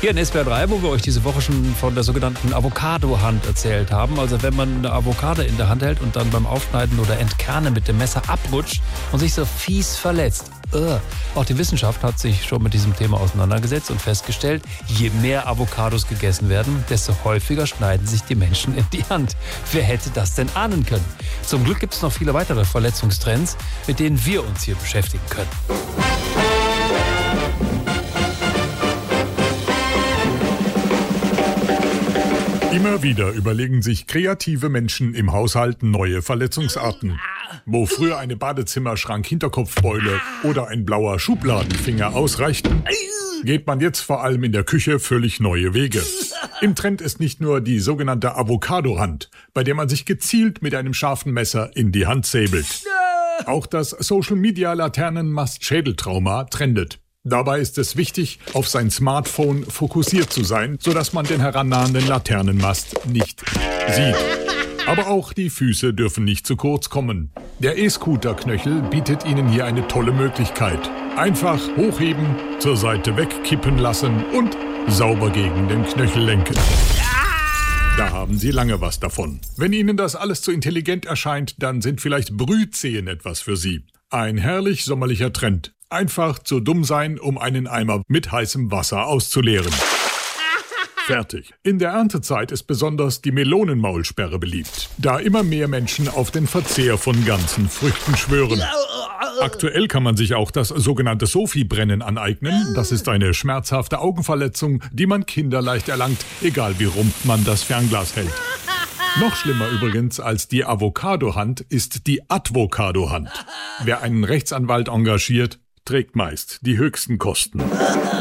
Hier in SWR 3, wo wir euch diese Woche schon von der sogenannten Avocado-Hand erzählt haben. Also wenn man eine Avocado in der Hand hält und dann beim Aufschneiden oder Entkernen mit dem Messer abrutscht und sich so fies verletzt. Auch die Wissenschaft hat sich schon mit diesem Thema auseinandergesetzt und festgestellt, je mehr Avocados gegessen werden, desto häufiger schneiden sich die Menschen in die Hand. Wer hätte das denn ahnen können? Zum Glück gibt es noch viele weitere Verletzungstrends, mit denen wir uns hier beschäftigen können. Immer wieder überlegen sich kreative Menschen im Haushalt neue Verletzungsarten. Wo früher eine Badezimmerschrank-Hinterkopfbeule oder ein blauer Schubladenfinger ausreichten, geht man jetzt vor allem in der Küche völlig neue Wege. Im Trend ist nicht nur die sogenannte Avocado-Hand, bei der man sich gezielt mit einem scharfen Messer in die Hand säbelt. Auch das Social-Media-Laternenmast-Schädeltrauma trendet. Dabei ist es wichtig, auf sein Smartphone fokussiert zu sein, sodass man den herannahenden Laternenmast nicht sieht. Aber auch die Füße dürfen nicht zu kurz kommen. Der E-Scooter-Knöchel bietet Ihnen hier eine tolle Möglichkeit. Einfach hochheben, zur Seite wegkippen lassen und sauber gegen den Knöchel lenken. Da haben Sie lange was davon. Wenn Ihnen das alles zu intelligent erscheint, dann sind vielleicht Brühzehen etwas für Sie. Ein herrlich sommerlicher Trend. Einfach zu dumm sein, um einen Eimer mit heißem Wasser auszuleeren. Fertig. In der Erntezeit ist besonders die Melonenmaulsperre beliebt, da immer mehr Menschen auf den Verzehr von ganzen Früchten schwören. Aktuell kann man sich auch das sogenannte Sophi-Brennen aneignen. Das ist eine schmerzhafte Augenverletzung, die man kinderleicht erlangt, egal wie rum man das Fernglas hält. Noch schlimmer übrigens als die Avocado-Hand ist die Advocado-Hand. Wer einen Rechtsanwalt engagiert, trägt meist die höchsten Kosten.